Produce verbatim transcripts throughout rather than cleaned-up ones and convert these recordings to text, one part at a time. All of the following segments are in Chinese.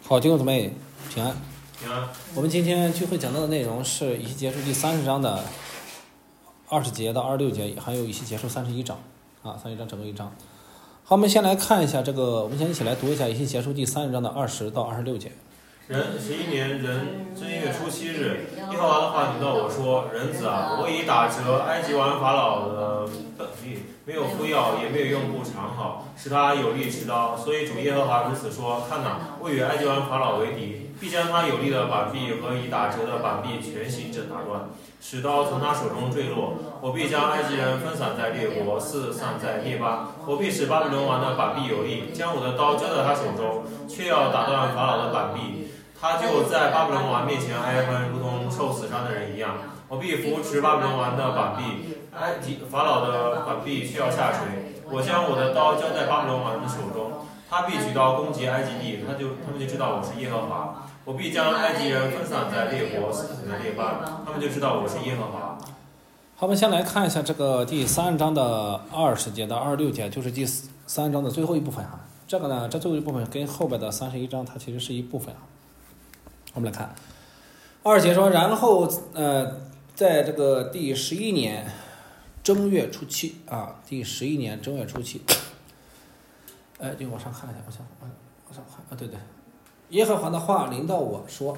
好，弟兄姊妹平安。 平安。 我们今天聚会讲到的内容是以西结书第三十章的二十节到二十六节，还有以西结书三十一章啊，三十一章整个一章。好，我们先来看一下这个，我们先一起来读一下以西结书第三十章的二十到二十六节。 人十一年人正月初七日，耶和华的话临到我说：人子啊，我已打折埃及王法老的本币，没有敷药，也没有用布缠好，使他有力持刀。所以主耶和华如此说：看哪，我与埃及王法老为敌，必将他有力的板臂和已打折的板臂全行者打断，使刀从他手中坠落。我必将埃及人分散在列国，四散在列巴。我必使巴比伦王的板臂有力，将我的刀交在他手中，却要打断法老的板臂。他就在巴比伦王面前哀欢，如同受死伤的人一样。我必扶持巴比伦王的板臂，埃及法老的板臂却要下垂。我将我的刀交在巴比伦王的手中，他必举刀攻击埃及地，他就他们就知道我是耶和华。我必将埃及人分散在列国，四散在列巴，他们就知道我是耶和华。 好，我们先来看一下这个第三章的二十节到二十六节，就是第三章的最后一部分哈。这个呢，这最后一部分跟后边的三十一章它其实是一部分啊。我们来看二节说，然后呃，在这个第十一年正月初七啊，第十一年正月初七，哎，就往上看一下，往上往上看啊，对对，耶和华的话临到我说，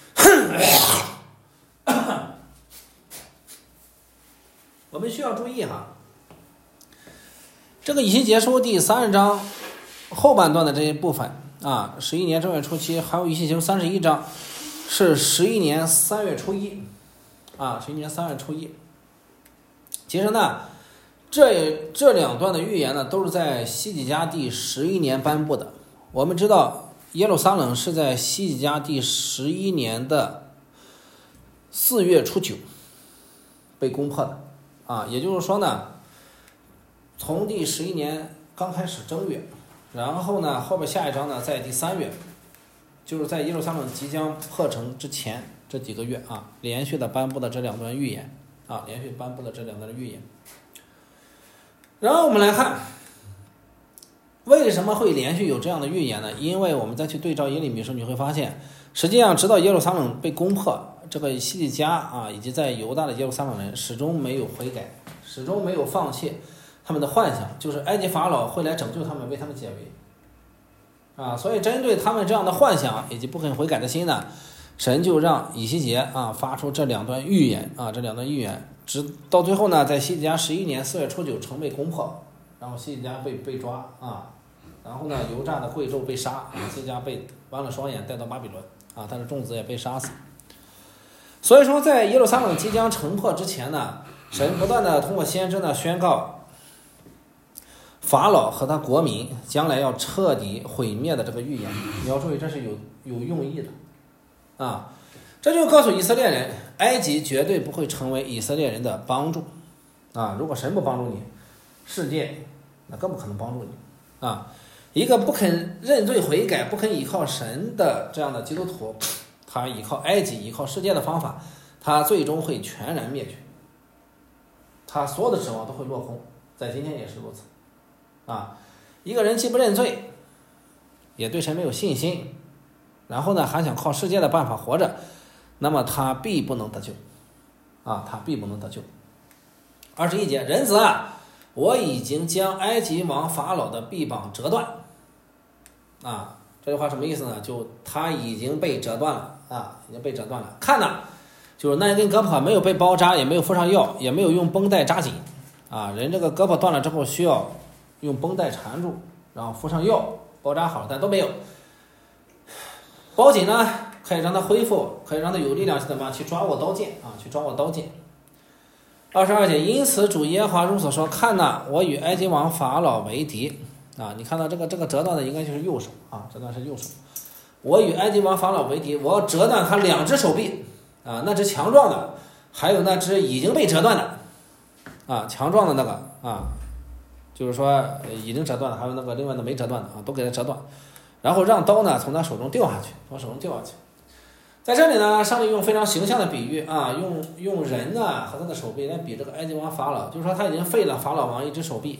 我们需要注意哈，这个以西结书第三十章后半段的这一部分啊，十一年正月初七，还有以西结书三十一章是十一年三月初一啊，十一年三月初一。其实呢，这这两段的预言呢，都是在希西家第十一年颁布的。我们知道耶路撒冷是在希西家第十一年的四月初九被攻破的啊，也就是说呢，从第十一年刚开始正月，然后呢，后边下一章呢，在第三月，就是在耶路撒冷即将破城之前这几个月啊，连续的颁布的这两段预言啊，连续颁布的这两段预言。然后我们来看，为什么会连续有这样的预言呢？因为我们再去对照耶利米书，你会发现，实际上直到耶路撒冷被攻破，这个希西家啊，以及在犹大的耶路撒冷人始终没有悔改，始终没有放弃他们的幻想，就是埃及法老会来拯救他们，为他们解围。啊，所以针对他们这样的幻想以及不肯悔改的心呢，神就让以西结啊发出这两段预言啊，这两段预言，直到最后呢，在希西家十一年四月初九，城被攻破，然后希西家被被抓啊，然后呢，犹大的贵胄被杀，希西家被剜了双眼带到巴比伦啊，他的众子也被杀死。所以说，在耶路撒冷即将城破之前呢，神不断的通过先知呢宣告法老和他国民将来要彻底毁灭的这个预言。你要注意，这是有有用意的啊！这就告诉以色列人，埃及绝对不会成为以色列人的帮助啊！如果神不帮助你，世界那更不可能帮助你啊！一个不肯认罪悔改、不肯依靠神的这样的基督徒，他依靠埃及、依靠世界的方法，他最终会全然灭绝，他所有的指望都会落空。在今天也是如此。啊，一个人既不认罪，也对神没有信心，然后呢还想靠世界的办法活着，那么他必不能得救啊，他必不能得救。二十一节，人子啊，我已经将埃及王法老的臂膀折断啊，这句话什么意思呢？就他已经被折断了啊，已经被折断了。看呐，就是那一根胳膊没有被包扎，也没有敷上药，也没有用绷带扎紧啊，人这个胳膊断了之后需要用绷带缠住，然后敷上药包扎好，但都没有。包紧呢，可以让它恢复，可以让它有力量去怎么去抓握刀剑啊，去抓握刀剑。二十二节，因此主耶和华如此说：看哪，我与埃及王法老为敌啊！你看到这个这个折断的应该就是右手啊，折断是右手。我与埃及王法老为敌，我要折断他两只手臂啊，那只强壮的，还有那只已经被折断的啊，强壮的那个啊。就是说已经折断了，还有那个另外的没折断的啊，都给它折断，然后让刀呢从他手中掉下去，从手中掉下去。在这里呢，上帝用非常形象的比喻啊，用用人呢和他的手臂来比这个埃及王法老，就是说他已经废了法老王一只手臂，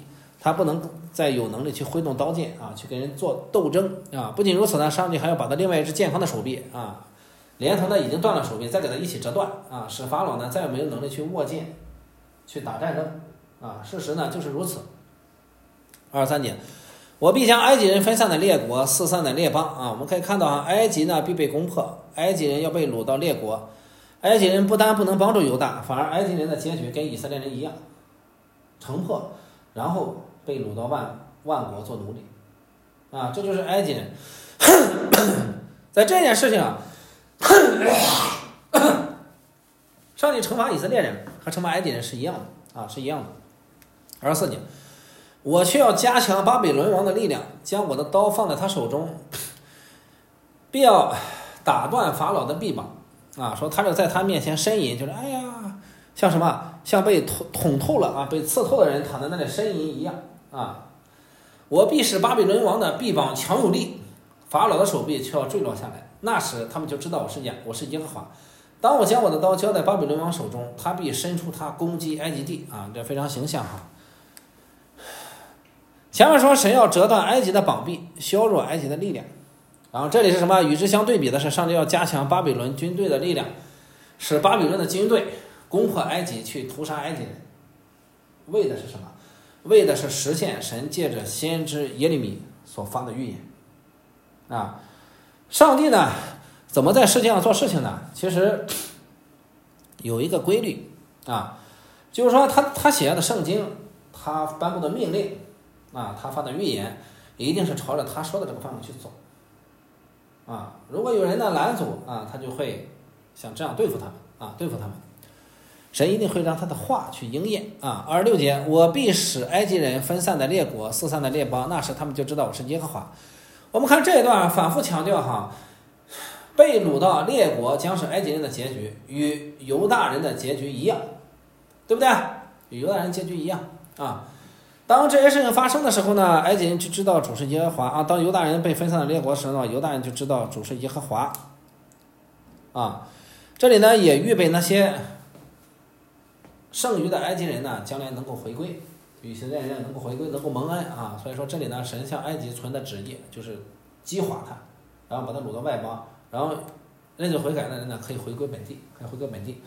他不能再有能力去挥动刀剑啊，去跟人做斗争啊。不仅如此呢，上帝还要把他另外一只健康的手臂啊，连同他已经断了手臂，再给他一起折断啊，使法老呢再也没有能力去握剑，去打战争啊。事实呢就是如此。二十三节，我必将埃及人分散的列国四散的列邦啊。我们可以看到啊，埃及呢必被攻破，埃及人要被掳到列国。埃及人不但不能帮助犹大，反而埃及人的结局跟以色列人一样，城破，然后被掳到万万国做奴隶啊，这就是埃及人。在这件事情啊，上帝惩罚以色列人和惩罚埃及人是一样的啊，是一样的。二十四节，我却要加强巴比伦王的力量，将我的刀放在他手中，必要打断法老的臂膀啊，说他就在他面前呻吟，就是哎呀，像什么，像被捅捅透了啊，被刺透的人躺在那里呻吟一样啊。我必使巴比伦王的臂膀强有力，法老的手臂却要坠落下来。那时他们就知道我是耶，我是耶和华。当我将我的刀交在巴比伦王手中，他必伸出他攻击埃及地啊，这非常形象哈。前面说神要折断埃及的膀臂，削弱埃及的力量。然后这里是什么？与之相对比的是，上帝要加强巴比伦军队的力量，使巴比伦的军队攻破埃及，去屠杀埃及人。为的是什么？为的是实现神借着先知耶利米所发的预言啊。上帝呢怎么在世界上做事情呢？其实有一个规律啊，就是说他他写下的圣经，他颁布的命令啊，他发的预言，一定是朝着他说的这个方向去走啊。如果有人呢拦阻啊，他就会想这样对付他们啊，对付他们。神一定会让他的话去应验啊。二十六节，我必使埃及人分散的列国四散的列邦，那时他们就知道我是耶和华。我们看这一段反复强调哈，被掳到列国将是埃及人的结局，与犹大人的结局一样，对不对？与犹大人结局一样啊。当这些事情发生的时候呢，埃及人就知道主是耶和华啊。当犹大人被分散的列国时呢，犹大人就知道主是耶和华啊。这里呢也预备那些剩余的埃及人呢，将来能够回归，以色列人能够回归，能够蒙恩啊。所以说这里呢，神向埃及存的旨意就是激化他，然后把他掳到外邦，然后认罪悔改的人呢，可以回归本地，可以回归本地。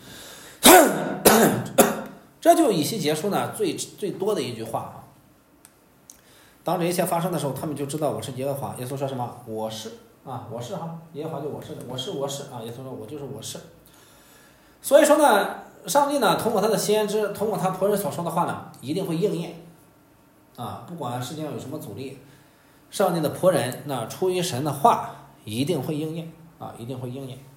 这就以西结书呢最最多的一句话啊。当这一切发生的时候，他们就知道我是耶和华。耶稣说什么？我是啊，我是哈，耶和华就我是的，我是我是啊。耶稣说我就是我是。所以说呢，上帝呢通过他的先知，通过他仆人所说的话呢，一定会应验啊。不管世界上有什么阻力，上帝的仆人那出于神的话一定会应验啊，一定会应验。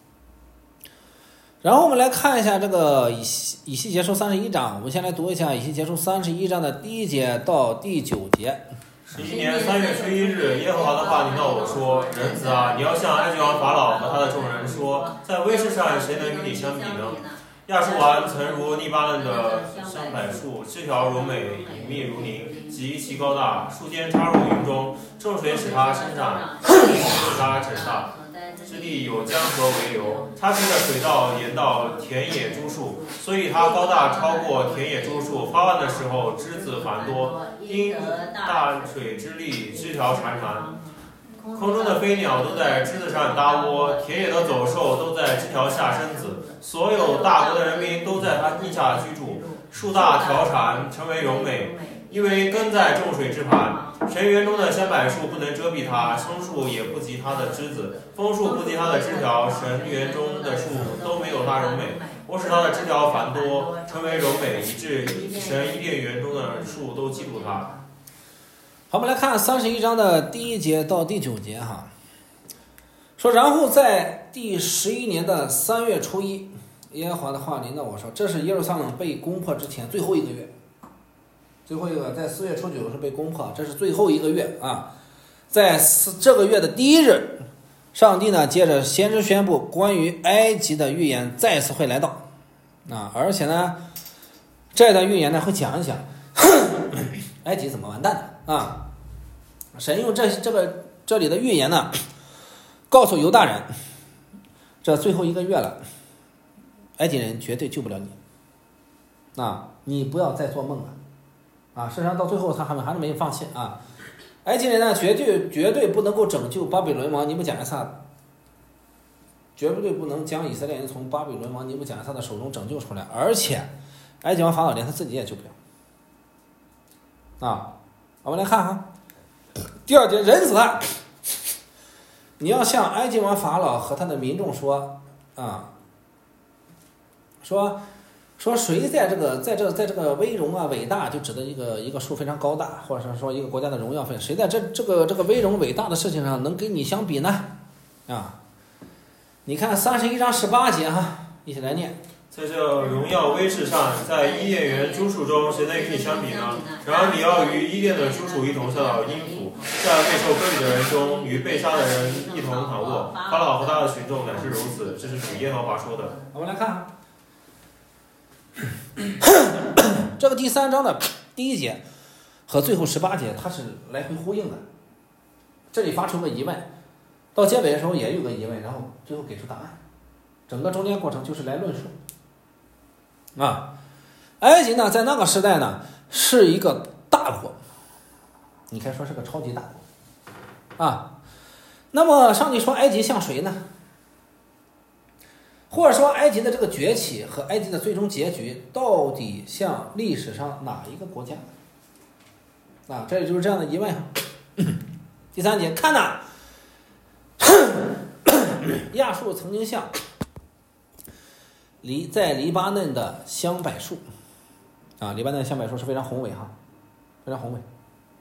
然后我们来看一下这个以西以西结书三十一章，我们先来读一下以西结书三十一章的第一节到第九节。 十一年三月十一日，耶和华的话临到我说：“人子啊，你要向埃及王法老和他的众人说，在威势上谁能与你相比呢？亚述王曾如黎巴嫩的香柏树，枝条柔美，隐密如凝，极其高大，树尖插入云中，众水使它生长，使它长大。之地有江河为流，它凭着水稻沿到田野株树，所以它高大超过田野株树。发旺的时候，枝子繁多，因大水之力，枝条缠缠。空中的飞鸟都在枝子上搭窝，田野的走兽都在枝条下生子。所有大国的人民都在它地下居住。树大条缠，成为柔美，因为根在众水之畔。神园中的香柏树不能遮蔽它，松树也不及它的枝子，枫树不及它的枝条。神园中的树都没有它柔美。我使它的枝条繁多，成为柔美，以致神伊甸园中的树都嫉妒它。 好，我们来看三十一章的第一节到第九节哈。说，然后在第十一年的三月初一，耶和华的话临到我说，这是耶路撒冷被攻破之前最后一个月。最后一个在四月初九是被攻破，这是最后一个月啊。在这个月的第一日，上帝呢接着先知宣布关于埃及的预言再次会来到啊，而且呢这段预言呢会讲一讲埃及怎么完蛋的啊。神用这这个这里的预言呢告诉犹大人，这最后一个月了，埃及人绝对救不了你啊，你不要再做梦了啊，事实上到最后他还还是没有放弃啊。埃及人呢，绝对绝对不能够拯救巴比伦王尼布甲尼撒，绝对不能将以色列人从巴比伦王尼布甲尼撒的手中拯救出来，而且埃及王法老连他自己也救不了啊。我们来看哈，第二节，人子啊，你要向埃及王法老和他的民众说啊，说说谁在这个在这在这个威荣啊伟大，就指的一个一个树非常高大，或者是说一个国家的荣耀分，谁在这这个这个威荣伟大的事情上能跟你相比呢？啊，你看三十一章十八节哈，一起来念。 在这荣耀威势上，在伊甸园诸属中，谁能与你相比呢？然而你要与伊甸的诸属一同下到阴府，在被受割礼的人中，与被杀的人一同躺卧。法老和他的群众乃是如此，这是主耶和华说的。 我们来看这个第三章的第一节和最后十八节，它是来回呼应的。这里发出个疑问，到结尾的时候也有个疑问，然后最后给出答案。整个中间过程就是来论述。啊，埃及呢，在那个时代呢，是一个大国，你可以说是个超级大国，啊，那么上帝说埃及像谁呢？或者说埃及的这个崛起和埃及的最终结局，到底像历史上哪一个国家？啊，这里就是这样的疑问。第三节，看呐，亚述曾经像黎在黎巴嫩的香柏树，啊，黎巴嫩的香柏树是非常宏伟哈，非常宏伟。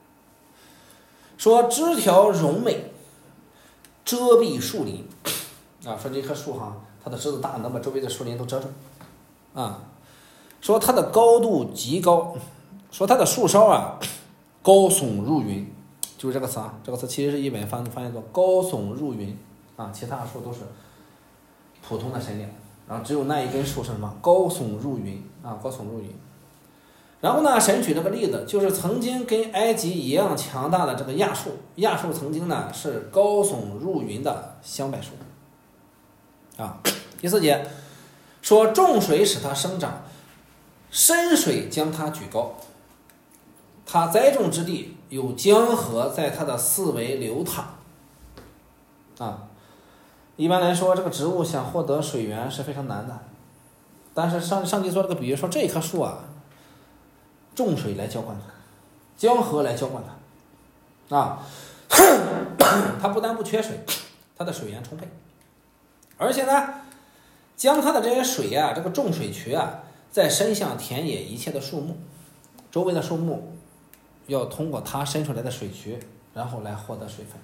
说枝条荣美，遮蔽树林，啊，说这棵树哈，它的枝子大，能把周围的树林都遮住，啊，说它的高度极高，说它的树梢啊高耸入云，就是这个词啊，这个词其实是一本翻翻译作高耸入云啊，其他树都是普通的神灵。然后只有那一根树是什么？高耸入云啊，高耸入云。然后呢，神举这个例子，就是曾经跟埃及一样强大的这个亚述，亚述曾经呢是高耸入云的香柏树。啊，第四节说众水使它生长，深水将它举高，它栽种之地有江河在它的四围流淌。啊。一般来说，这个植物想获得水源是非常难的，但是上上帝做这个比喻说，这棵树啊，众水来浇灌它，江河来浇灌它，啊，它不但不缺水，它的水源充沛，而且呢，将它的这些水啊，这个众水渠啊，再伸向田野一切的树木，周围的树木要通过它伸出来的水渠，然后来获得水分，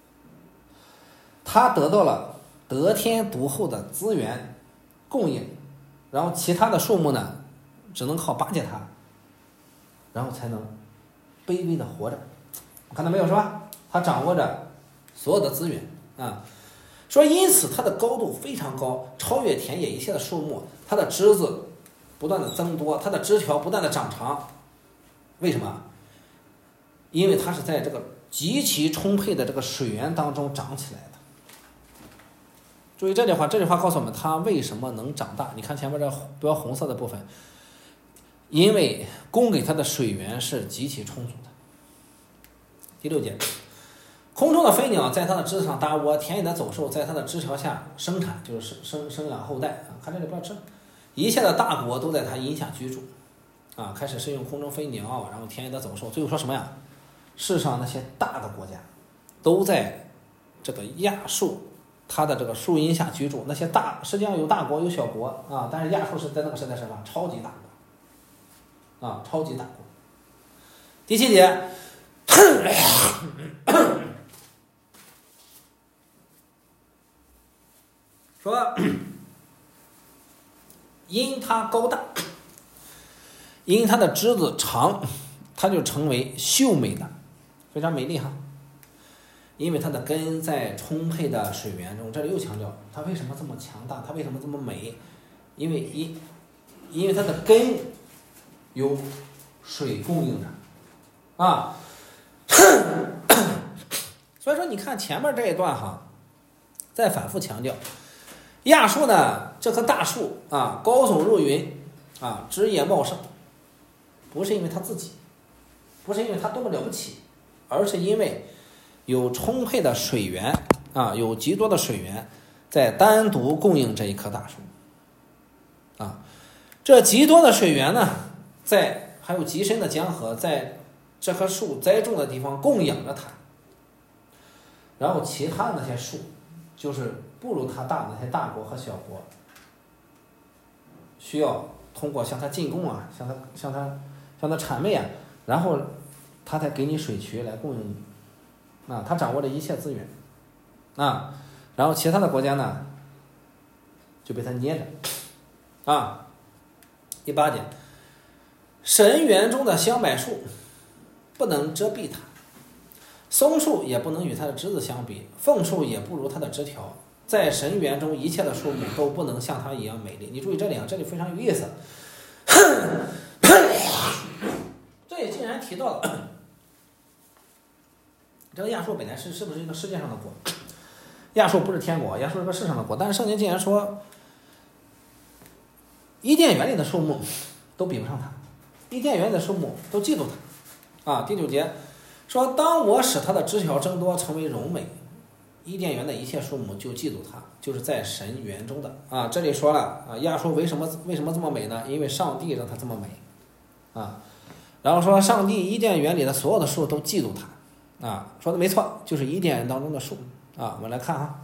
它得到了得天独厚的资源供应，然后其他的树木呢，只能靠巴结它，然后才能卑微的活着。看到没有是吧？它掌握着所有的资源啊。说因此它的高度非常高，超越田野一切的树木，它的枝子不断的增多，它的枝条不断的长长。为什么？因为它是在这个极其充沛的这个水源当中长起来的。注意这句话，这句话告诉我们它为什么能长大。你看前面这标红色的部分，因为供给它的水源是极其充足的。第六节，空中的飞鸟在它的枝子上搭窝，田野的走兽在它的枝条下生产，就是生生养后代啊。看这里不要吃，一切的大国都在它荫下居住啊。开始是用空中飞鸟，然后田野的走兽，最后说什么呀？世上那些大的国家都在这个亚述它的这个树荫下居住，那些大实际上有大国有小国啊，但是亚述是在那个时代是什么？超级大国啊，超级大国。第七节，说因它高大，因它的枝子长，它就成为秀美的，非常美丽哈。因为它的根在充沛的水源中，这里又强调它为什么这么强大，它为什么这么美？因为因因为它的根有水供应着啊。所以说你看前面这一段哈，再反复强调亚述呢这棵大树啊，高耸入云啊，枝叶茂盛，不是因为它自己， 不是因为它多么了不起，而是因为有充沛的水源啊，有极多的水源在单独供应这一棵大树啊。这极多的水源呢，在还有极深的江河，在这棵树栽种的地方供养着它，然后其他的那些树，就是不如它大的那些大国和小国，需要通过向它进贡啊，向它向它向它谄媚啊，然后它才给你水渠来供应你啊，它掌握着一切资源啊，然后其他的国家呢就被它捏着啊。第八点，神园中的香柏树不能遮蔽它，松树也不能与它的枝子相比，凤树也不如它的枝条，在神园中一切的树木都不能像它一样美丽。你注意这里啊，这里非常有意思。这里竟然提到了这个亚述本来是是不是一个世界上的国？亚述不是天国，亚述是个世上的国，但是圣经竟然说伊甸园里的树木都比不上它，伊甸园里的树木都嫉妒它啊。第九节说，当我使它的枝条增多，成为荣美，伊甸园的一切树木就嫉妒它，就是在神园中的啊。这里说了啊，亚述为什么为什么这么美呢？因为上帝让它这么美啊。然后说，上帝伊甸园里的所有的树都嫉妒它啊，说的没错，就是伊甸园当中的树啊。我们来看啊，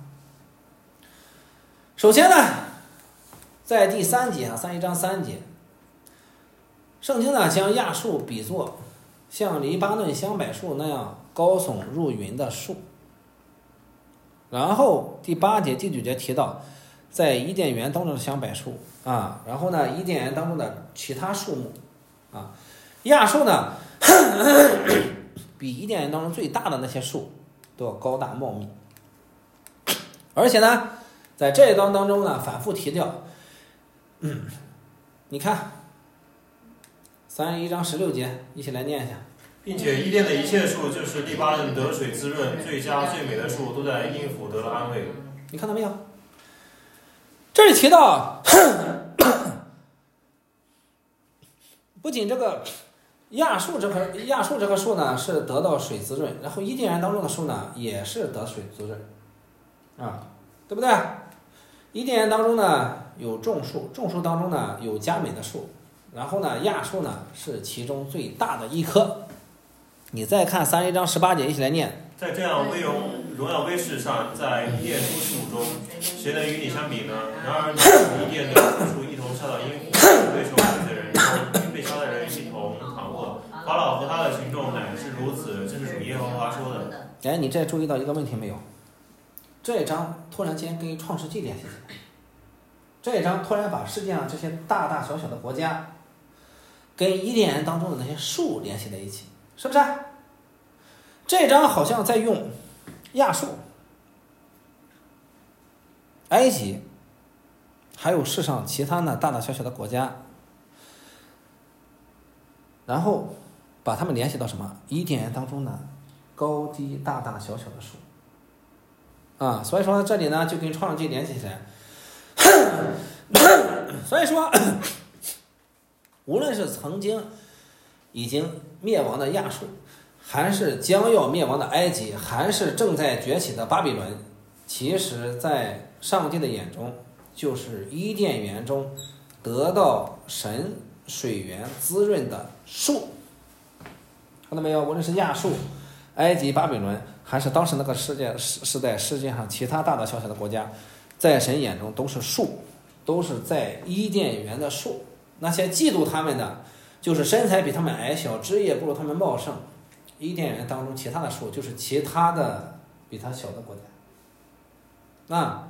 首先呢，在第三节啊，三一章三节，圣经呢将亚述比作像黎巴嫩香柏树那样高耸入云的树。然后第八节、第九节提到，在伊甸园当中的香柏树啊，然后呢，伊甸园当中的其他树木啊，亚述呢比伊甸园当中最大的那些树都要高大茂密，而且呢，在这一章当中呢，反复提到。嗯，你看，三十一章十六节，一起来念一下。 并且伊甸的一切树，就是黎巴嫩得水滋润、最佳最美的树，都在因府得了安慰。 你看到没有？这里提到，不仅这个亚述这棵亚述这棵树呢是得到水滋润，然后伊甸园当中的树呢也是得水滋润，啊，对不对？伊甸园当中呢有种树，种树当中呢有佳美的树，然后呢亚树呢是其中最大的一棵。你再看三十一章十八节，一起来念。 在这样威荣荣耀威势上，在伊甸树树中，谁能与你相比呢？然而你与伊甸的树一同下到阴府，对受苦的人中被杀的人一同躺卧。法老和他的群众乃是如此，这是主耶和华说的。 哎，你这注意到一个问题没有？这一章突然间跟创世纪联系起来，这一章突然把世界上这些大大小小的国家跟伊甸园当中的那些树联系在一起，是不是？这一章好像在用亚述、埃及还有世上其他的大大小小的国家，然后把它们联系到什么？伊甸园当中的高低大大小小的树啊，所以说这里呢就跟创世纪联系起来。所以说，无论是曾经已经灭亡的亚述，还是将要灭亡的埃及，还是正在崛起的巴比伦，其实在上帝的眼中，就是伊甸园中得到神水源滋润的树。看到没有？无论是亚述、埃及、巴比伦，还是当时那个世界是在世界上其他大大小小的国家，在神眼中都是树，都是在伊甸园的树。那些嫉妒他们的，就是身材比他们矮小，枝叶不如他们茂盛。伊甸园当中其他的树，就是其他的比它小的国家。啊，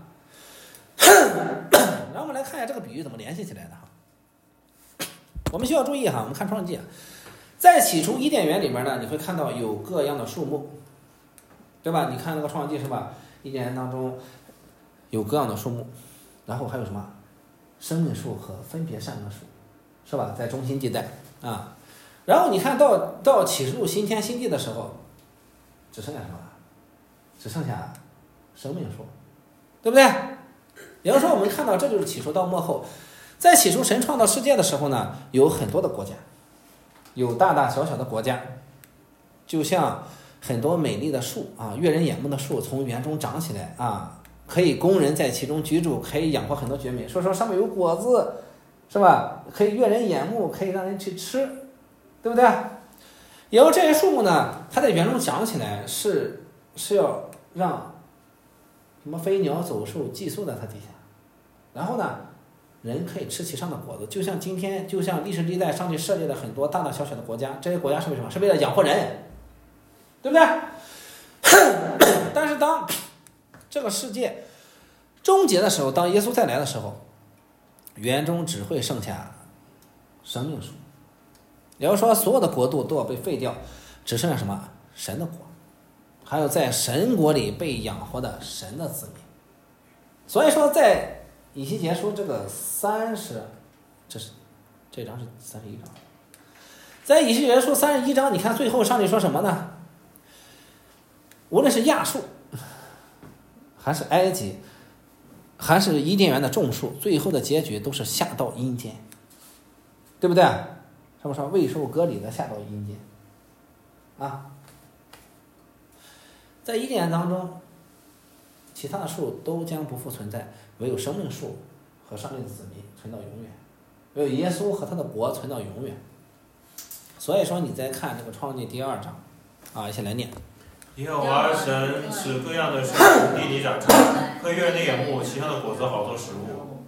然后我们来看一下这个比喻怎么联系起来的哈。我们需要注意哈，我们看创世纪，在起初伊甸园里面呢，你会看到有各样的树木，对吧？你看那个创世纪是吧？伊甸园当中有各样的树木，然后还有什么生命树和分别善恶树，是吧？在中心地带啊。然后你看到到启示录新天新地的时候，只剩下什么？只剩下生命树，对不对？也就是说，我们看到这就是起初到末后，在起初神创造世界的时候呢，有很多的国家，有大大小小的国家就像很多美丽的树啊，悦人眼目的树从园中长起来啊，可以供人在其中居住，可以养活很多绝美。说说上面有果子，是吧？可以悦人眼目，可以让人去吃，对不对？然后这些树木呢，它在园中长起来是是要让什么飞鸟走兽寄宿在它底下，然后呢，人可以吃其上的果子。就像今天，就像历史历代上帝设立了很多大大小小的国家，这些国家是为什么？是为了养活人，对不对？但是当这个世界终结的时候，当耶稣再来的时候，园中只会剩下生命树。也就是说，所有的国度都要被废掉，只剩下什么？神的国，还有在神国里被养活的神的子民。所以说，在以西结书这个三十，这是这章是三十一章，在以西结书三十一章，你看最后上帝说什么呢？无论是亚述，还是埃及，还是伊甸园的众树，最后的结局都是下到阴间，对不对？是不是未受割礼的下到阴间啊？在伊甸园当中，其他的树都将不复存在，唯有生命树和上帝的子民存到永远，唯有耶稣和他的国存到永远。所以说，你再看这个创世纪第二章啊，一起来念。 耶和华神使各样的树地里长成，可悦人的眼目，其上的果子好做食物。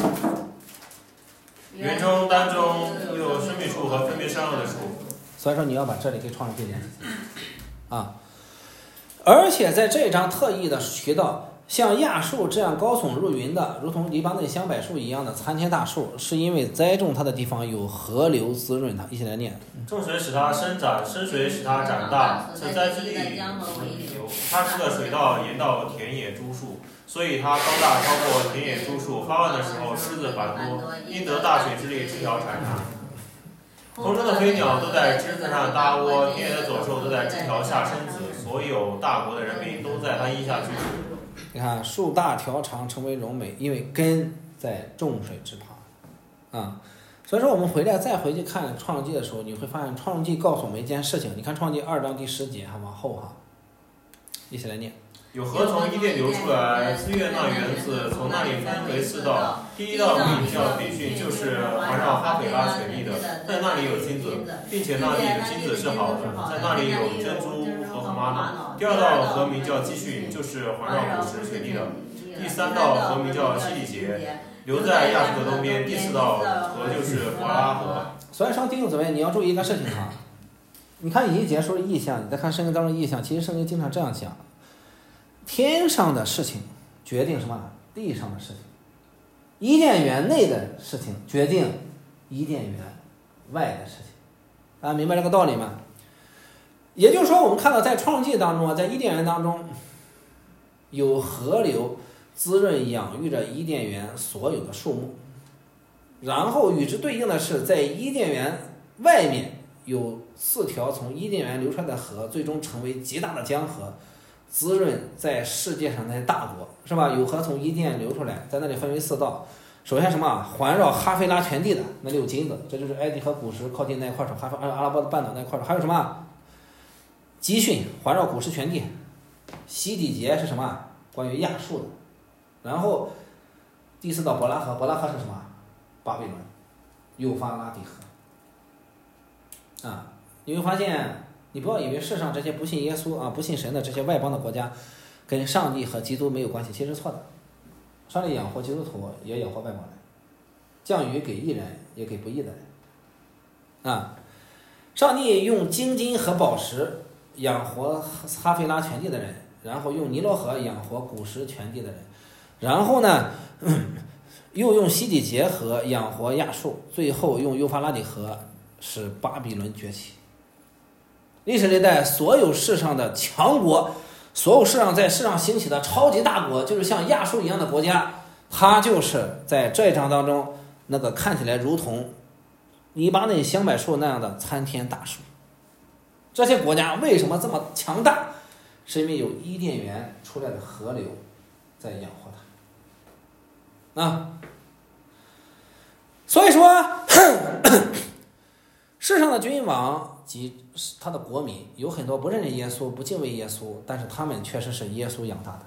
园中当中有生命树和分别善恶的树。 所以说你要把这里给创世纪联系起来啊。而且在这一章特意的提到，像亚树这样高耸入云的，如同黎巴嫩香柏树一样的参天大树，是因为栽种它的地方有河流滋润它。一起来念。 众水使它生长，深水使它长大，成栽之地有它出的水道沿到田野株树，所以它高大超过田野株树。发旺的时候狮子繁多，因得大水之力，枝条缠上。空中的飞鸟都在枝子上搭窝，田野的走兽都在枝条下生子，所有大国的人民都在它荫下居住。 你看，树大条长，成为荣美，因为根在众水之旁啊。所以说我们回来再回去看创世纪的时候，你会发现创世纪告诉我们一件事情。你看创世纪二章第十节，还往后哈，一起来念。 有河从伊甸流出来，滋润那园子，从那里分为四道。第一道名叫比逊，就是环绕哈斐拉全地的，在那里有金子，并且那地的金子是好的，在那里有珍珠和河玛瑙。第二道河名叫基训，就是环绕古实全地的。第三道河名叫西里结，留在亚述的东边。第四道河就是伯拉河。 所以说弟兄姊妹，你要注意一个事情哈，你看以西结书的意象，你再看圣经当中的意象，其实圣经经常这样讲，天上的事情决定什么？地上的事情。伊甸园内的事情决定伊甸园外的事情。大家明白这个道理吗？也就是说，我们看到在创世纪当中啊，在伊甸园当中有河流滋润养育着伊甸园所有的树木，然后与之对应的是，在伊甸园外面有四条从伊甸园流出来的河，最终成为极大的江河，滋润在世界上那些大国，是吧？有河从伊甸流出来，在那里分为四道。首先什么？环绕哈菲拉全地的，那里有金子，这就是埃及和古实靠近那一块儿，哈菲阿拉伯的半岛那一块儿。还有什么？基训环绕古实全地。西底结是什么？关于亚述的。然后第四道伯拉河，伯拉河是什么？巴比伦、幼发拉底河。啊，你会发现，你不要以为世上这些不信耶稣啊、不信神的这些外邦的国家，跟上帝和基督没有关系，其实是错的。上帝养活基督徒，也养活外邦人，降雨给义人，也给不义的人。啊，上帝用金金和宝石养活哈菲拉全地的人，然后用尼罗河养活古实全地的人，然后呢，又用西底结河养活亚述，最后用幼发拉底河使巴比伦崛起。历史历代所有世上的强国，所有世上在世上兴起的超级大国，就是像亚述一样的国家，它就是在这一章当中那个看起来如同黎巴嫩香柏树那样的参天大树。这些国家为什么这么强大？是因为有伊甸园出来的河流在养活它啊。所以说世上的君王及他的国民有很多不认识耶稣、不敬畏耶稣，但是他们确实是耶稣养大的，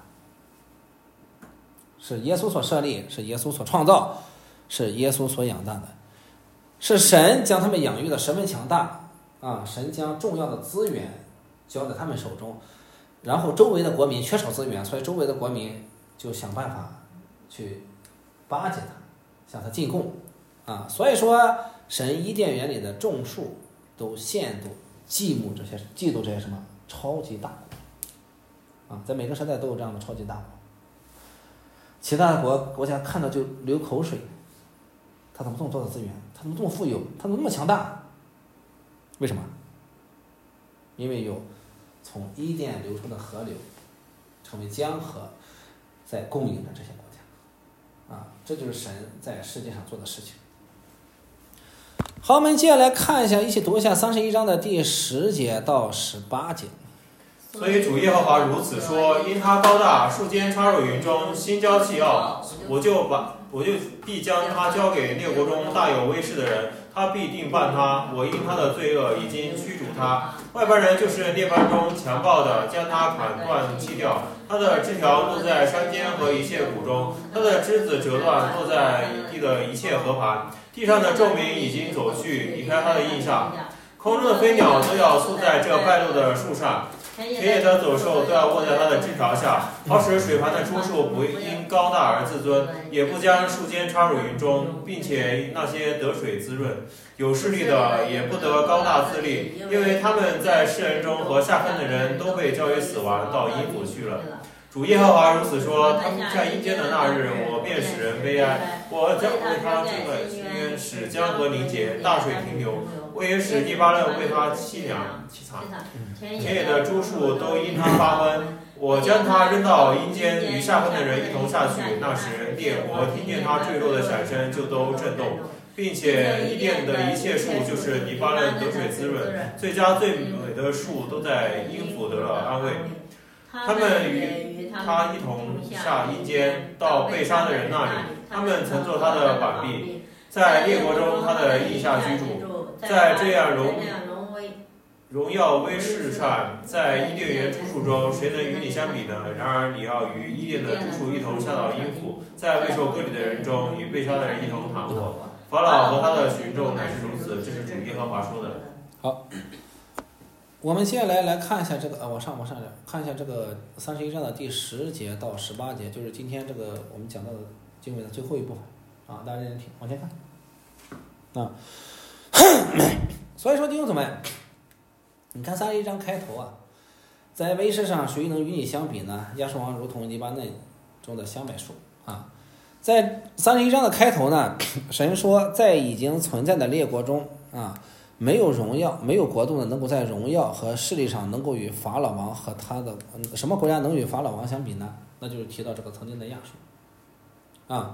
是耶稣所设立，是耶稣所创造，是耶稣所养大的，是神将他们养育的十分强大啊！神将重要的资源交在他们手中，然后周围的国民缺少资源，所以周围的国民就想办法去巴结他，向他进贡啊！所以说，神伊甸园里的众树都羡妒、嫉慕这些、嫉妒这些什么超级大国啊！在每个时代都有这样的超级大国，其他的国国家看到就流口水。他怎么这么多的资源？他怎么这么富有？他怎么那么强大？为什么？因为有从伊甸流出的河流，成为江河，在供应着这些国家，啊，这就是神在世界上做的事情。好，我们接下来看一下，一起读一下三十一章的第十节到十八节。 所以主耶和华如此说：因他高大，树间插入云中，心骄气傲，我就把我就必将他交给列国中大有威势的人，他必定办他。我因他的罪恶已经驱逐他。外邦人就是列邦中强暴的，将他砍断弃掉。他的枝条落在山间和一切谷中，他的枝子折断落在地的一切河盘。地上的众民已经走去，离开他的印上。空中的飞鸟都要宿在这败落的树上，田野的走兽都要卧在它的枝条下，好使水盘的出处不因高大而自尊，也不将树间插入云中，并且那些得水滋润、有势力的也不得高大自立，因为他们在世人中和下分的人都被交于死亡，到阴府去了。主耶和华如此说：他们在阴间的那日，我便使人悲哀，我将为他这个深渊，使江河凝结，大水停留。我也使黎巴嫩为他凄凉凄惨，田野的诸树都因他发昏。我将他扔到阴间，与下分的人一同下去。那时列国听见他坠落的响声，就都震动，并且伊甸的一切树就是黎巴嫩得水滋润，最佳最美的树都在阴府得了安慰。他们与他一同下阴间，到被杀的人那里。他们曾做他的板壁，在列国中他的印下居住。在这样荣荣耀威势上，在伊甸园诸树中，谁能与你相比呢？然而你要与伊甸的诸树一同下到阴府，在未受割礼的人中，与被杀的人一同躺卧。法老和他的群众乃是如此，这是主耶和华说的。 好，我们接下来来看一下这个，呃，往上往上看一下这个三十一章的第十节到十八节，就是今天这个我们讲到的经文的最后一部分啊，大家认真听，往前看啊。所以说弟兄姊妹，你看三十一章开头啊，在威势上谁能与你相比呢？亚述王如同黎巴嫩中的香柏树啊。在三十一章的开头呢，神说在已经存在的列国中啊，没有荣耀，没有国度呢能够在荣耀和势力上能够与法老王和他的什么国家能与法老王相比呢？那就是提到这个曾经的亚述啊。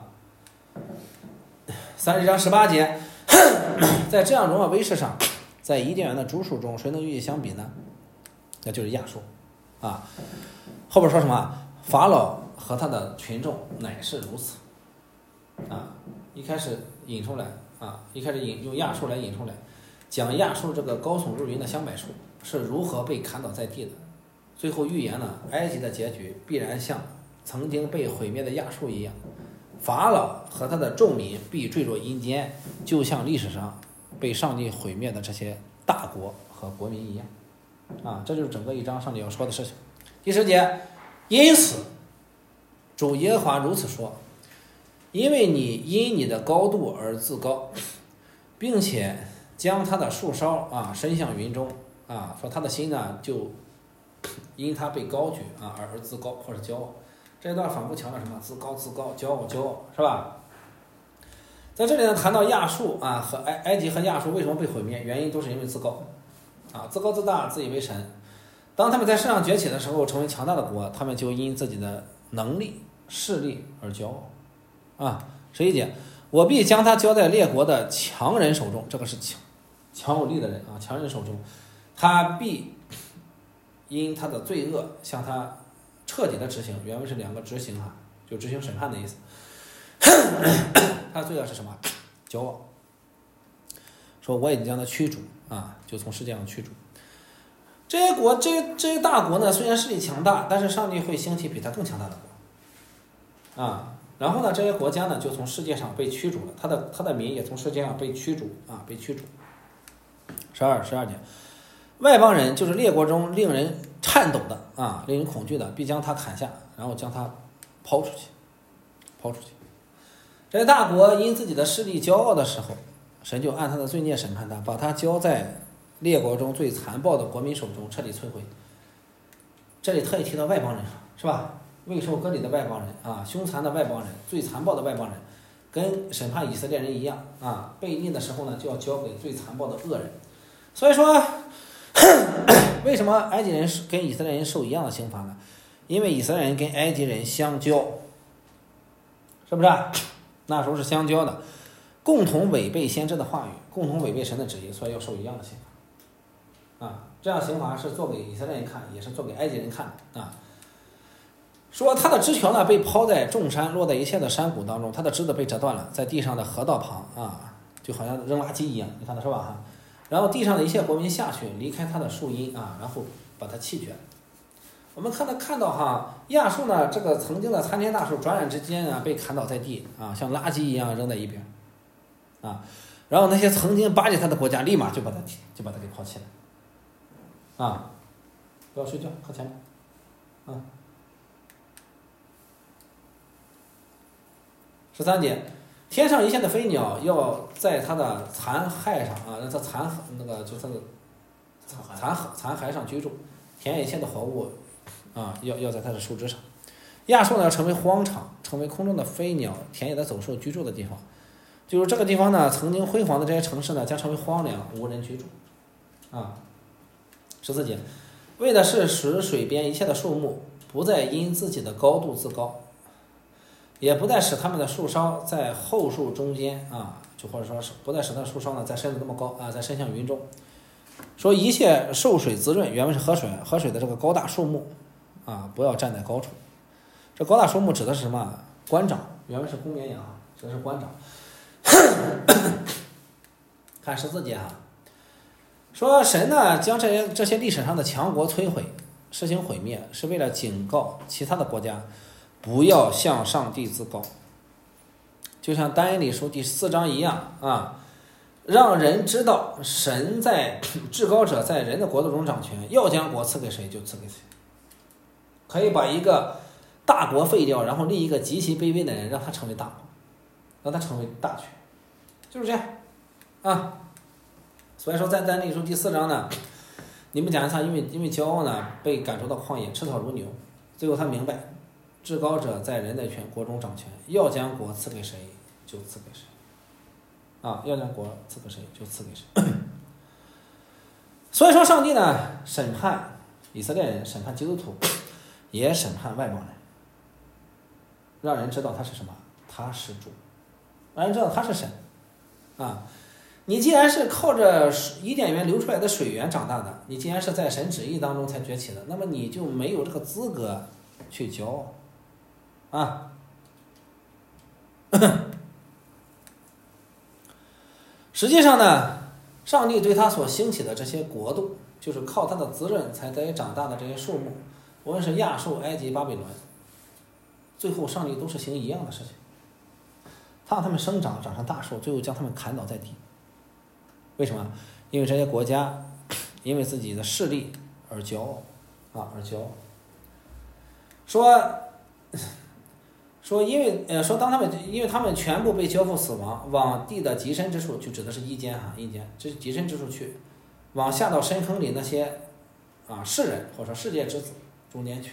三十一章十八节，在这样荣耀威势上，在伊甸园的诸树中，谁能与你相比呢？那就是亚述啊。后边说什么？法老和他的群众乃是如此啊。一开始引出来啊，一开始引用亚述来引出来，讲亚述这个高耸入云的香柏树是如何被砍倒在地的。最后预言了埃及的结局必然像曾经被毁灭的亚述一样。法老和他的众民必坠落阴间，就像历史上被上帝毁灭的这些大国和国民一样啊，这就是整个一章上帝要说的事情。第十节，因此主耶和华如此说，因为你因你的高度而自高，并且将他的树梢啊伸向云中啊，说他的心呢就因他被高举啊而自高或者骄傲。这一段反复强调什么？自高自高，骄傲骄傲，是吧？在这里呢，谈到亚述啊和埃埃及和亚述为什么被毁灭，原因都是因为自高啊，自高自大，自以为神。当他们在世上崛起的时候，成为强大的国，他们就因自己的能力、势力而骄傲啊。十一节，我必将他交在列国的强人手中，这个是强强有力的人啊，强人手中，他必因他的罪恶向他彻底的执行，原文是两个执行哈，就执行审判的意思。他的罪恶是什么？骄傲。说我已经将他驱逐啊，就从世界上驱逐。这些国这这些大国呢，虽然势力强大，但是上帝会兴起比他更强大的国啊。然后呢，这些国家呢就从世界上被驱逐了，他的他的民也从世界上被驱逐啊，被驱逐。十二十二节，外邦人就是列国中令人颤抖的啊，令人恐惧的，必将他砍下，然后将他抛出去，抛出去。这些大国因自己的势力骄傲的时候，神就按他的罪孽审判他，把他交在列国中最残暴的国民手中，彻底摧毁。这里特意提到外邦人，是吧？未受割礼的外邦人啊，凶残的外邦人，最残暴的外邦人，跟审判以色列人一样啊，被逆的时候呢，就要交给最残暴的恶人。所以说，为什么埃及人跟以色列人受一样的刑罚呢？因为以色列人跟埃及人相交，是不是？那时候是相交的，共同违背先知的话语，共同违背神的旨意，所以要受一样的刑罚。啊，这样刑罚是做给以色列人看，也是做给埃及人看的啊。说他的枝条呢被抛在众山，落在一切的山谷当中，他的枝子被折断了，在地上的河道旁啊，就好像扔垃圾一样，你看到是吧？哈，然后地上的一切国民下去，离开他的树荫啊，然后把他弃绝。我们看到看到哈，亚述呢这个曾经的参天大树，转眼之间啊被砍倒在地啊，像垃圾一样扔在一边啊，然后那些曾经巴结他的国家，立马就把他就把他给抛弃了啊！不要睡觉，靠前面啊。十三节，天上一切的飞鸟要在它的残骸上啊，在它残那个就它的残残骸上居住，田野一切的活物啊，要要在它的树枝上。亚述呢要成为荒场，成为空中的飞鸟、田野的走兽居住的地方。就是这个地方呢，曾经辉煌的这些城市呢，将成为荒凉，无人居住。啊，十四节，为的是使水边一切的树木不再因自己的高度自高。也不再使他们的树梢在后树中间啊，就或者说是不再使它的树梢呢再伸得那么高啊，再伸向云中。说一切受水滋润，原文是河水，河水的这个高大树木啊，不要站在高处。这高大树木指的是什么？官长，原文是公绵羊，指的是官长。看十四节哈，说神呢将这些这些历史上的强国摧毁，实行毁灭，是为了警告其他的国家。不要向上帝自高，就像但以理书第四章一样啊，让人知道神在至高者在人的国度中掌权，要将国赐给谁就赐给谁，可以把一个大国废掉，然后立一个极其卑微的人，让他成为大国，让他成为大权，就是这样啊。所以说在但以理书第四章呢，你们讲一下，因为因为骄傲呢被赶出到旷野，吃草如牛，最后他明白。至高者在人的权国中掌权，要将国赐给谁就赐给谁，啊，要将国赐给谁就赐给谁。所以说，上帝呢审判以色列人，审判基督徒，也审判外邦人，让人知道他是什么，他是主，让人知道他是神，啊，你既然是靠着伊甸园流出来的水源长大的，你既然是在神旨意当中才崛起的，那么你就没有这个资格去骄傲。啊，实际上呢，上帝对他所兴起的这些国度，就是靠他的滋润才得以长大的这些树木，无论是亚述、埃及、巴比伦，最后上帝都是行一样的事情，他让他们生长，长成大树，最后将他们砍倒在地。为什么？因为这些国家因为自己的势力而骄傲啊，而骄傲。说。说因为呃说当他们因为他们全部被交付死亡，往地的极深之处，就指的是阴间哈，阴间这是极深之处去，往下到深坑里那些啊世人或者说世界之子中间去。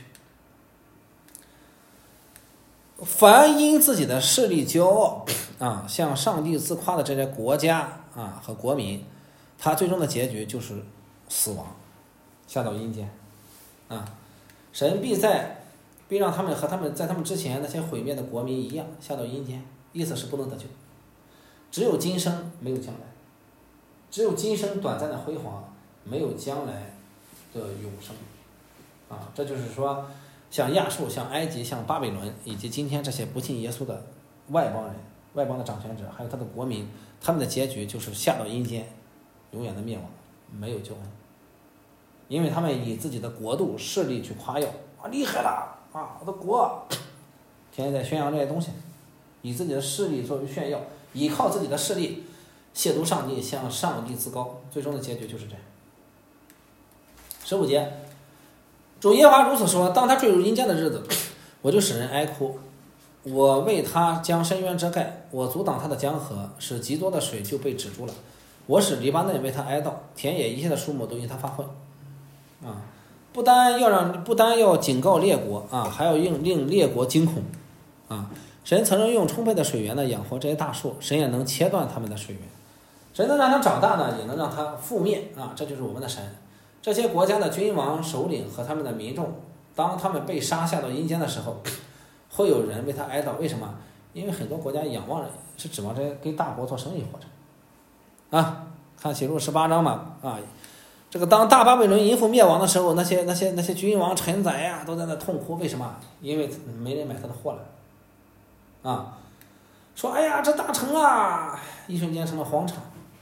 凡因自己的势力骄傲啊，向上帝自夸的这些国家啊和国民，他最终的结局就是死亡，下到阴间啊，神必在。并让他们和他们在他们之前那些毁灭的国民一样下到阴间，意思是不能得救，只有今生没有将来，只有今生短暂的辉煌，没有将来的永生啊！这就是说，像亚述、像埃及、像巴比伦以及今天这些不信耶稣的外邦人、外邦的掌权者，还有他的国民，他们的结局就是下到阴间，永远的灭亡， 没有救恩，因为他们以自己的国度势力去夸耀啊，厉害了啊，我的国，天天在宣扬这些东西，以自己的势力作为炫耀，依靠自己的势力亵渎上帝，向上帝自高，最终的结局就是这样。十五节，主耶和华如此说：当他坠入阴间的日子，我就使人哀哭，我为他将深渊遮盖，我阻挡他的江河，使极多的水就被止住了。我使黎巴嫩为他哀悼，田野一切的树木都因他发昏。啊，不单要让，不单要警告列国啊，还要令令列国惊恐。啊，神曾用充沛的水源呢养活这些大树，神也能切断他们的水源。神能让它长大呢，也能让它覆灭啊，这就是我们的神。这些国家的君王、首领和他们的民众，当他们被杀下到阴间的时候，会有人为他哀悼。为什么？因为很多国家仰望着，是指望着跟大国做生意活着。啊，看启示录十八章嘛，啊，这个当大巴比伦淫妇灭亡的时候，那些那些那些君王臣宰呀，都在那痛哭。为什么？因为没人买他的货了。啊，说哎呀，这大城啊，一瞬间成了荒场。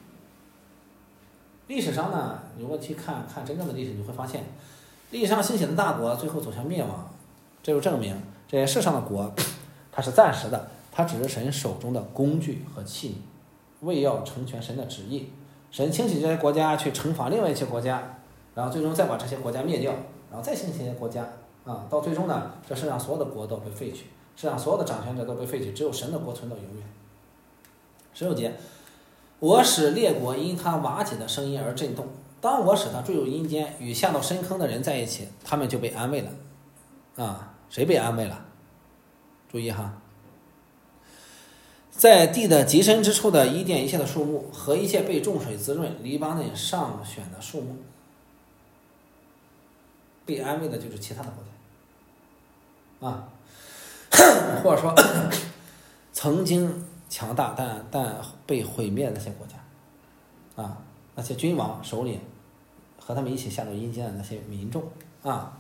历史上呢，如果去看看真正的历史，你会发现，历史上兴起的大国最后走向灭亡，这就证明这些世上的国，它是暂时的，它只是神手中的工具和器皿，为要成全神的旨意。神兴起这些国家去惩罚另外一些国家，然后最终再把这些国家灭掉，然后再兴起一些国家啊，到最终呢，这世上所有的国都被废去，世上所有的掌权者都被废去，只有神的国存到永远。十六节。我使列国因他瓦解的声音而震动，当我使他坠入阴间，与下到深坑的人在一起，他们就被安慰了。啊，谁被安慰了？注意哈，在地的极深之处的伊甸一切的树木和一切被众水滋润黎巴嫩上选的树木，被安慰的就是其他的国家啊，或者说曾经强大但但被毁灭的那些国家，啊，那些君王首领和他们一起下到阴间的那些民众啊，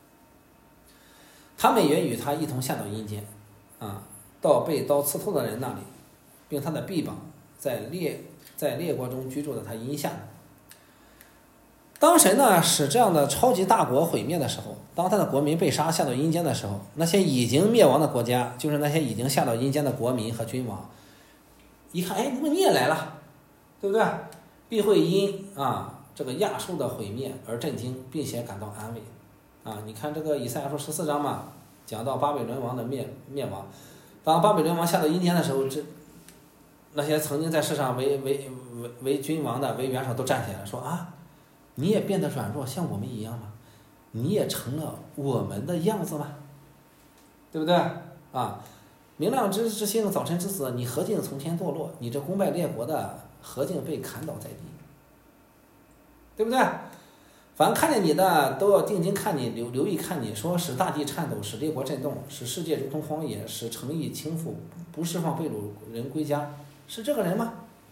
他们也与他一同下到阴间，啊，到被刀刺透的人那里，并他的臂膀在列在列国中居住的他阴下。当神呢使这样的超级大国毁灭的时候，当他的国民被杀下到阴间的时候，那些已经灭亡的国家，就是那些已经下到阴间的国民和君王，一看，哎，你也来了，对不对？必会因啊这个亚述的毁灭而震惊，并且感到安慰。啊，你看这个以赛亚书十四章嘛，讲到巴比伦王的灭灭亡。当巴比伦王下到阴间的时候，这那些曾经在世上为为为为君王的、为元首都站起来说啊，你也变得软弱，像我们一样吗？你也成了我们的样子吗？对不对？啊。明亮之之星，早晨之子，你何竟从天堕落？你这攻败列国的，何竟被砍倒在地？对不对？凡看见你的，都要定睛看你，留留意看你，说使大地颤抖，使列国震动，使世界如同荒野，使城邑倾覆，不释放被掳人归家，是这个人吗？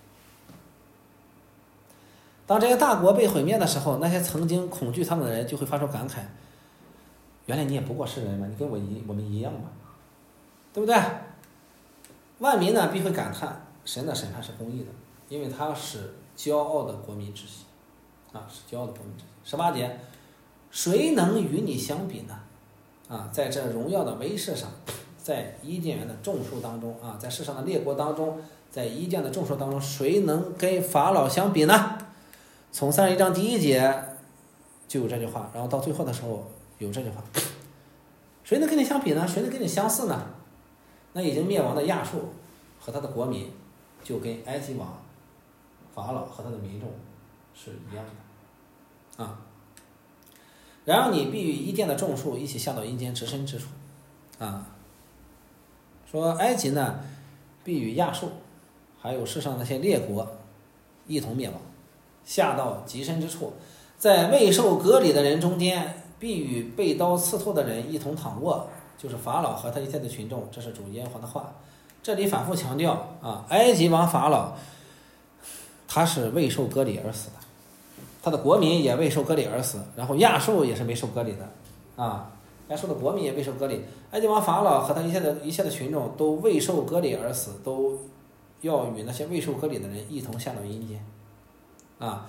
当这些大国被毁灭的时候，那些曾经恐惧他们的人就会发出感慨：原来你也不过是人嘛，你跟我一我们一样嘛。对不对？万民呢必会感叹，神的审判是公义的，因为他使骄傲的国民窒息，啊，是骄傲的国民窒息。十八节，谁能与你相比呢？啊，在这荣耀的威势上，在伊甸园的众数当中啊，在世上的列国当中，在伊甸的众数当中，谁能跟法老相比呢？从三十一章第一节就有这句话，然后到最后的时候有这句话，谁能跟你相比呢？谁能跟你相似呢？那已经灭亡的亚述和他的国民，就跟埃及王法老和他的民众是一样的啊。然而你必与伊甸的众数一起下到阴间直身之处啊。说埃及呢，必与亚述还有世上那些列国一同灭亡，下到极深之处，在未受割礼的人中间，必与被刀刺透的人一同躺卧。就是法老和他一切的群众，这是主耶和华的话。这里反复强调啊，埃及王法老他是未受割礼而死的，他的国民也未受割礼而死，然后亚述也是没受割礼的啊，亚述的国民也未受割礼，埃及王法老和他一切的一切的群众都未受割礼而死，都要与那些未受割礼的人一同下到阴间啊。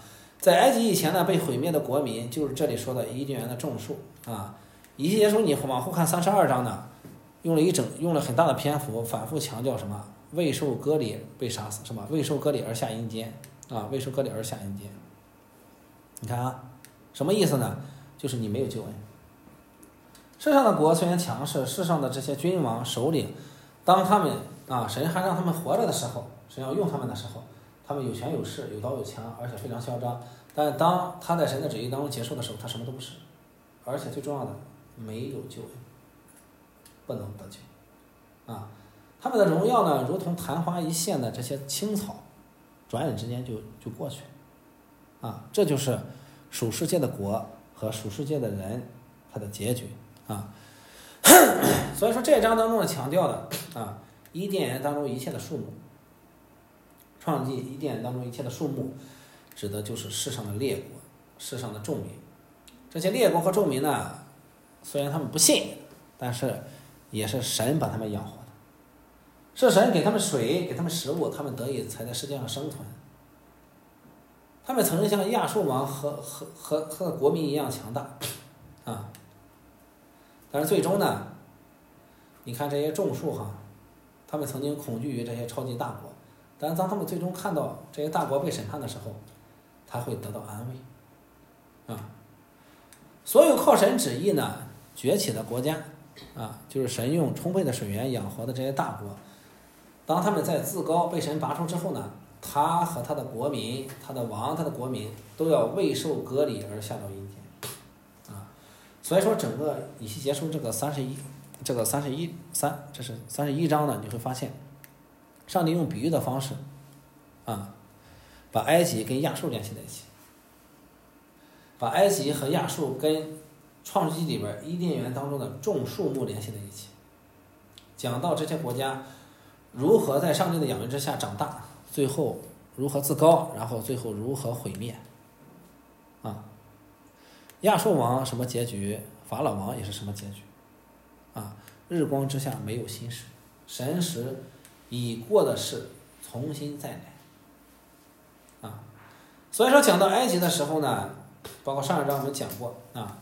在埃及以前呢，被毁灭的国民就是这里说的伊甸园的众数啊。以西结书你往后看三十二章呢，用了一整用了很大的篇幅，反复强调什么？未受割礼被杀死，什么？未受割礼而下阴间啊，未受割礼而下阴间。你看啊，什么意思呢？就是你没有救恩。世上的国虽然强势，世上的这些君王首领，当他们啊，神还让他们活着的时候，神要用他们的时候，他们有权有势，有刀有枪，而且非常嚣张。但当他在神的旨意当中结束的时候，他什么都不是，而且最重要的，没有救恩，不能得救啊。他们的荣耀呢，如同昙花一现的这些青草，转眼之间就就过去了啊。这就是属世界的国和属世界的人他的结局啊。所以说这一章当中呢强调的啊，伊甸园当中一切的树木，创纪伊甸园当中一切的树木，指的就是世上的列国，世上的众民。这些列国和众民呢，虽然他们不信，但是也是神把他们养活的，是神给他们水，给他们食物，他们得以才在世界上生存。他们曾经像亚述王和和和和国民一样强大啊，但是最终呢，你看这些众数哈，他们曾经恐惧于这些超级大国，但是当他们最终看到这些大国被审判的时候，他会得到安慰啊。所有靠神旨意呢崛起的国家啊，就是神用充沛的水源养活的这些大国，当他们在自高被神拔出之后呢，他和他的国民，他的王，他的国民都要未受割礼而下到阴间啊。所以说整个以西结书这个三十一这个三十一三这是三十一章呢，你会发现上帝用比喻的方式啊，把埃及跟亚述联系在一起，把埃及和亚述跟创世纪里边伊甸园当中的众树木联系在一起，讲到这些国家如何在上帝的养育之下长大，最后如何自高，然后最后如何毁灭啊。亚述王什么结局，法老王也是什么结局啊。日光之下没有新事，神使已过的事重新再来啊。所以说讲到埃及的时候呢，包括上一章我们讲过啊，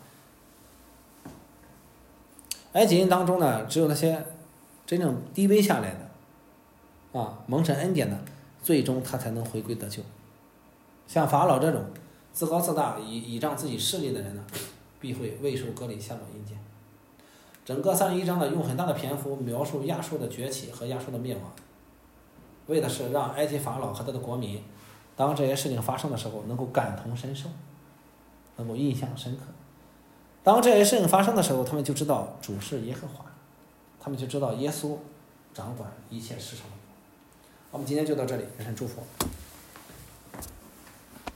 埃及人当中呢，只有那些真正低微下来的啊，蒙神恩典的，最终他才能回归得救。像法老这种自高自大、倚倚仗自己势力的人呢，必会未受割礼下到阴间。整个三十一章呢，用很大的篇幅描述亚述的崛起和亚述的灭亡，为的是让埃及法老和他的国民，当这些事情发生的时候，能够感同身受，能够印象深刻。当这些事情发生的时候，他们就知道主是耶和华，他们就知道耶稣掌管一切世上的。我们今天就到这里，愿神祝福。